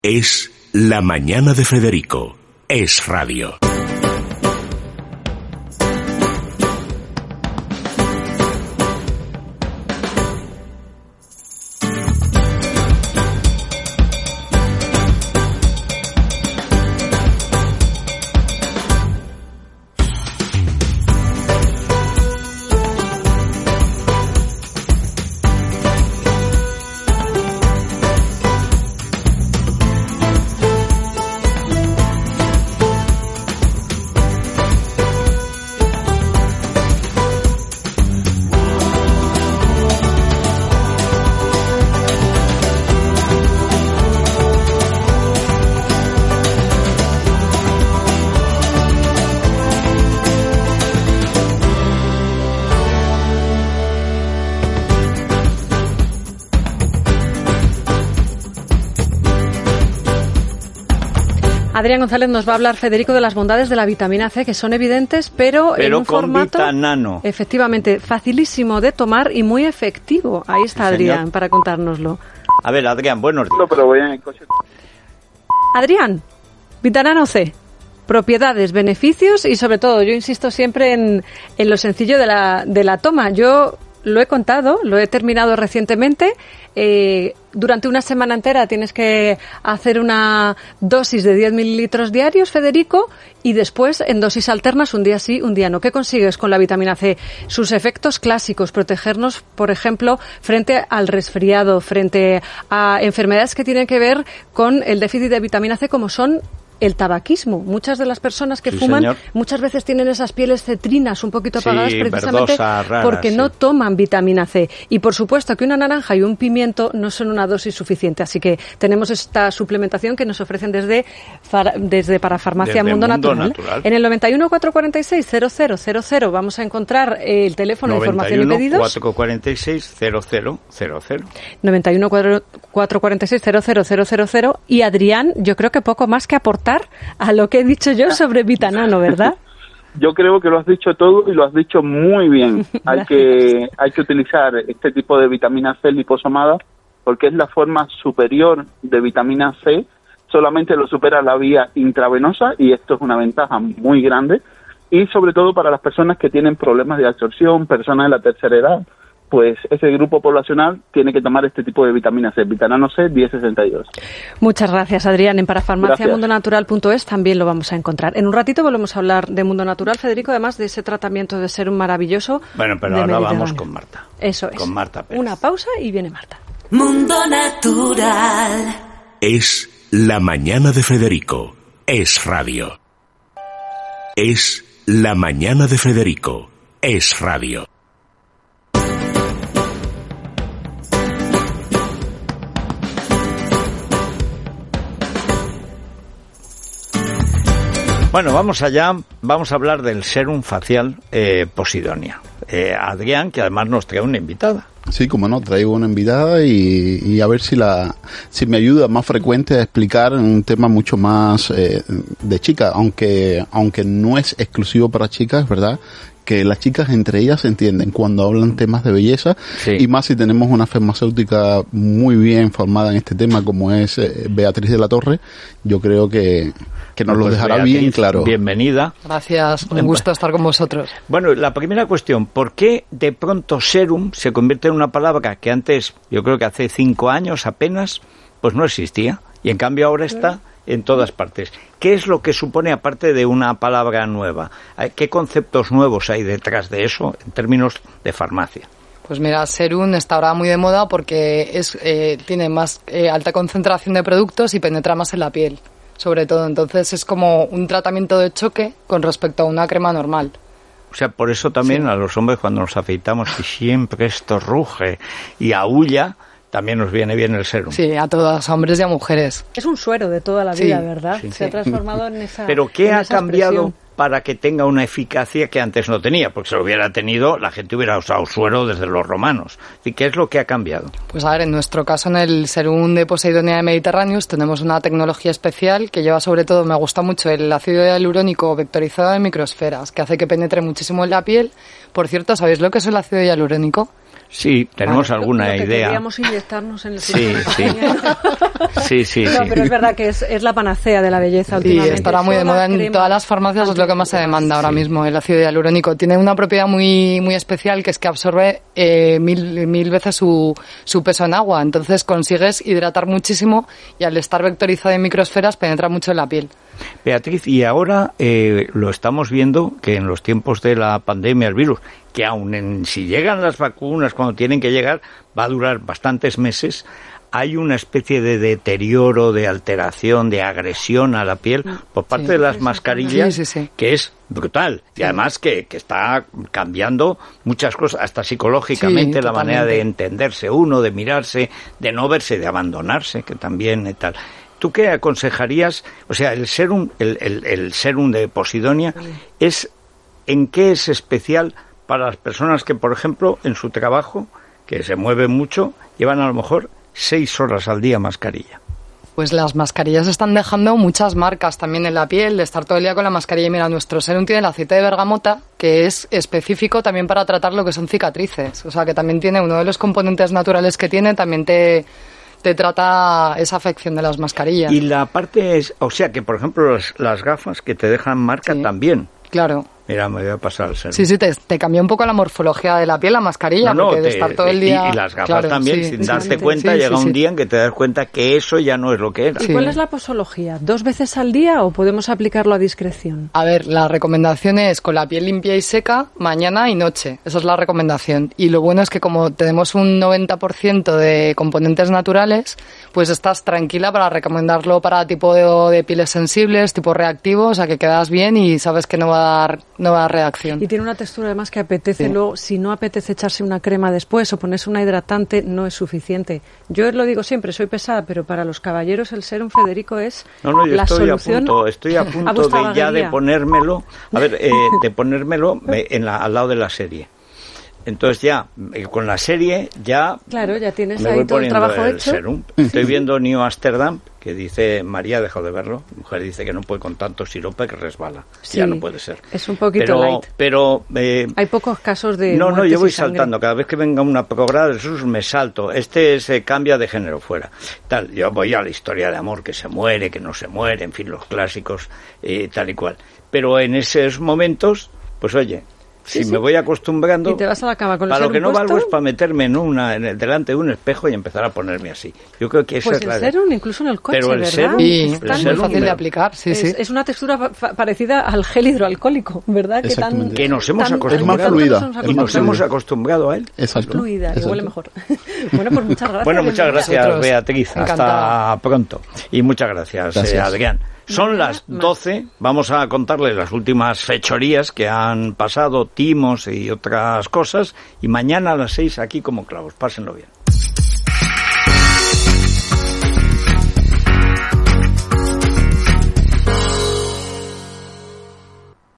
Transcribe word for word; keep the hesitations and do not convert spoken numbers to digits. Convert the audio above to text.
Es La Mañana de Federico. Es radio. Adrián González nos va a hablar, Federico, de las bondades de la vitamina C, que son evidentes, pero, pero en un con formato Vitanano. Efectivamente, facilísimo de tomar y muy efectivo. Ahí está Sí, Adrián, señor. para contárnoslo. A ver, Adrián, buenos días. No, pero voy en el coche. Adrián, Vitanano C. Propiedades, beneficios y, sobre todo, yo insisto siempre en, en lo sencillo de la, de la toma. Yo lo he contado, lo he terminado recientemente. Eh, durante una semana entera tienes que hacer una dosis de diez mililitros diarios, Federico, y después en dosis alternas, un día sí, un día no. ¿Qué consigues con la vitamina C? Sus efectos clásicos, protegernos, por ejemplo, frente al resfriado, frente a enfermedades que tienen que ver con el déficit de vitamina C, como son el tabaquismo. Muchas de las personas que Sí, fuman señor. muchas veces tienen esas pieles cetrinas un poquito Sí, apagadas, precisamente verdosas, raras, porque sí. no toman vitamina C. Y por supuesto que una naranja y un pimiento no son una dosis suficiente. Así que tenemos esta suplementación que nos ofrecen desde, far- desde para Farmacia Desde Mundo, Mundo Natural. Natural. En el noventa y uno, cuatrocientos cuarenta y seis, cero cero cero cero vamos a encontrar eh, el teléfono de información y pedidos. cuatrocientos cuarenta y seis, cero cero cero cero. noventa y uno, cuatrocientos cuarenta y seis, cero cero cero cero. Y Adrián, yo creo que poco más que aportar a lo que he dicho yo sobre Vitanano, ¿verdad? Yo creo que lo has dicho todo y lo has dicho muy bien. Hay que hay que utilizar este tipo de vitamina C liposomada porque es la forma superior de vitamina C. Solamente lo supera la vía intravenosa y esto es una ventaja muy grande. Y sobre todo para las personas que tienen problemas de absorción, personas de la tercera edad, pues ese grupo poblacional tiene que tomar este tipo de vitamina C, Vitanano C diez sesenta y dos. Muchas gracias, Adrián. En parafarmacia Gracias. mundo natural punto es también lo vamos a encontrar. En un ratito volvemos a hablar de Mundo Natural, Federico, además de ese tratamiento de serum maravilloso. Bueno, pero de ahora vamos Mediterráneo. con Marta. Eso es. Con Marta Pérez. Una pausa y viene Marta. Mundo Natural. Es La Mañana de Federico. Es radio. Es La Mañana de Federico. Es radio. Bueno, vamos allá. Vamos a hablar del serum facial eh, Posidonia. Eh, Adrián, que además nos trae una invitada. Sí, como no, traigo una invitada y, y a ver si la si me ayuda más frecuente a explicar un tema mucho más eh, de chicas, aunque aunque no es exclusivo para chicas, ¿verdad? Que las chicas entre ellas se entienden cuando hablan temas de belleza, Sí. y más si tenemos una farmacéutica muy bien formada en este tema como es eh, Beatriz de la Torre. Yo creo que, que nos lo Pues dejará Beatriz, bien claro. Bienvenida. Gracias, un gusto estar con vosotros. Bueno, la primera cuestión, ¿por qué de pronto serum se convierte en una palabra que antes, yo creo que hace cinco años apenas, pues no existía? Y en cambio ahora está en todas partes. ¿Qué es lo que supone, aparte de una palabra nueva? ¿Qué conceptos nuevos hay detrás de eso en términos de farmacia? Pues mira, serum está ahora muy de moda porque es eh, tiene más eh, alta concentración de productos y penetra más en la piel, sobre todo. Entonces es como un tratamiento de choque con respecto a una crema normal. O sea, por eso también Sí. a los hombres cuando nos afeitamos y siempre esto ruge y aúlla, también nos viene bien el serum. Sí, a todos, a hombres y a mujeres. Es un suero de toda la Sí, vida, ¿verdad? sí, Se ha sí. transformado en esa. Pero ¿qué en ha esa cambiado expresión. para que tenga una eficacia que antes no tenía? Porque si lo hubiera tenido, la gente hubiera usado suero desde los romanos. ¿Y qué es lo que ha cambiado? Pues a ver, en nuestro caso, en el serum de Posidonia de Mediterráneos, tenemos una tecnología especial que lleva sobre todo, me gusta mucho, el ácido hialurónico vectorizado en microesferas, que hace que penetre muchísimo en la piel. Por cierto, ¿sabéis lo que es el ácido hialurónico? Sí, tenemos Vale, alguna lo que idea. Queríamos inyectarnos en el Sí, sí. Sí, sí, No, sí. pero es verdad que es, es la panacea de la belleza Sí, últimamente. estará muy de Soda, moda en crema, todas las farmacias, es lo que más se demanda ahora mismo, el ácido hialurónico. Tiene una propiedad muy muy especial, que es que absorbe eh, mil, mil veces su, su peso en agua. Entonces consigues hidratar muchísimo y al estar vectorizado en microesferas penetra mucho en la piel. Beatriz, y ahora eh, lo estamos viendo que en los tiempos de la pandemia, el virus, que aun en, si llegan las vacunas cuando tienen que llegar, va a durar bastantes meses, hay una especie de deterioro, de alteración, de agresión a la piel por parte Sí. de las mascarillas, Sí, sí, sí. que es brutal. Y además que, que está cambiando muchas cosas, hasta psicológicamente, Sí, la manera de totalmente. entenderse uno, de mirarse, de no verse, de abandonarse, que también y tal. ¿Tú qué aconsejarías? O sea, el serum, el, el, el serum de Posidonia, es ¿en qué es especial para las personas que, por ejemplo, en su trabajo, que se mueven mucho, llevan a lo mejor seis horas al día mascarilla? Pues las mascarillas están dejando muchas marcas también en la piel, de estar todo el día con la mascarilla. Y mira, nuestro serum tiene el aceite de bergamota, que es específico también para tratar lo que son cicatrices. O sea, que también tiene uno de los componentes naturales que tiene, también te... te trata esa afección de las mascarillas. Y la parte es, o sea, que por ejemplo las, las gafas que te dejan marca Sí. también. Claro. Mira, me voy a pasar el serum. Sí, sí, te, te cambia un poco la morfología de la piel, la mascarilla, No, no, porque de te- estar todo el día... y, y las gafas Claro, también, sí, sin sí, darte sí, cuenta, sí, llega sí, un sí. día en que te das cuenta que eso ya no es lo que era. ¿Y Sí. cuál es la posología? ¿Dos veces al día o podemos aplicarlo a discreción? A ver, la recomendación es con la piel limpia y seca, mañana y noche. Esa es la recomendación. Y lo bueno es que como tenemos un noventa por ciento de componentes naturales, pues estás tranquila para recomendarlo para tipo de, de pieles sensibles, tipo reactivos, o sea que quedas bien y sabes que no va a dar, no va a dar reacción. Y tiene una textura además que apetece. Sí. Luego, si no apetece echarse una crema después o ponerse una hidratante, no es suficiente. Yo lo digo siempre, soy pesada, pero para los caballeros el serum Federico es No, no, yo la estoy a solución punto, estoy a punto vuestra de ya de vaguería. ponérmelo, a ver, eh, de ponérmelo eh, en la, al lado de la serie. Entonces ya, eh, con la serie ya Claro, ya tienes me ahí voy todo el poniendo trabajo el hecho. serum. Estoy viendo New Amsterdam, que dice, María ha dejado de verlo, mi mujer dice que no puede con tanto sirope que resbala, Sí, ya no puede ser. es un poquito pero, light. Pero, eh, Hay pocos casos de no, no, muertes yo voy y sangre. saltando. Cada vez que venga una programa de esos me salto. Este se cambia de género fuera. Tal, yo voy a la historia de amor, que se muere, que no se muere, en fin, los clásicos, eh, tal y cual. Pero en esos momentos, pues oye, Sí, si sí. me voy acostumbrando, Y te vas a la cama con el para lo serum que no valgo puesto. es para meterme en una, en el, delante de un espejo y empezar a ponerme así. Yo creo que esa Pues es el la serum, incluso en el coche, Pero el ¿verdad? serum- Sí, el es tan- muy serum fácil de de- aplicar, sí, es, sí. es una textura pa- pa- parecida al gel hidroalcohólico, ¿verdad? Que, tan, Exactamente. que nos hemos tan- acostumbrado. Es más fluida, nos es y más nos acostumbramos. hemos fluida. acostumbrado a él. Exacto. Fluida, y exacto. huele mejor. Bueno, pues muchas gracias. Bueno, muchas bienvenida. gracias, Vosotros. Beatriz. Hasta Encantada. pronto. Y muchas gracias, Gracias. eh, Adrián. Son Mañana las más. doce. Vamos a contarles las últimas fechorías que han pasado, timos y otras cosas. Y mañana a las seis aquí como clavos. Pásenlo bien.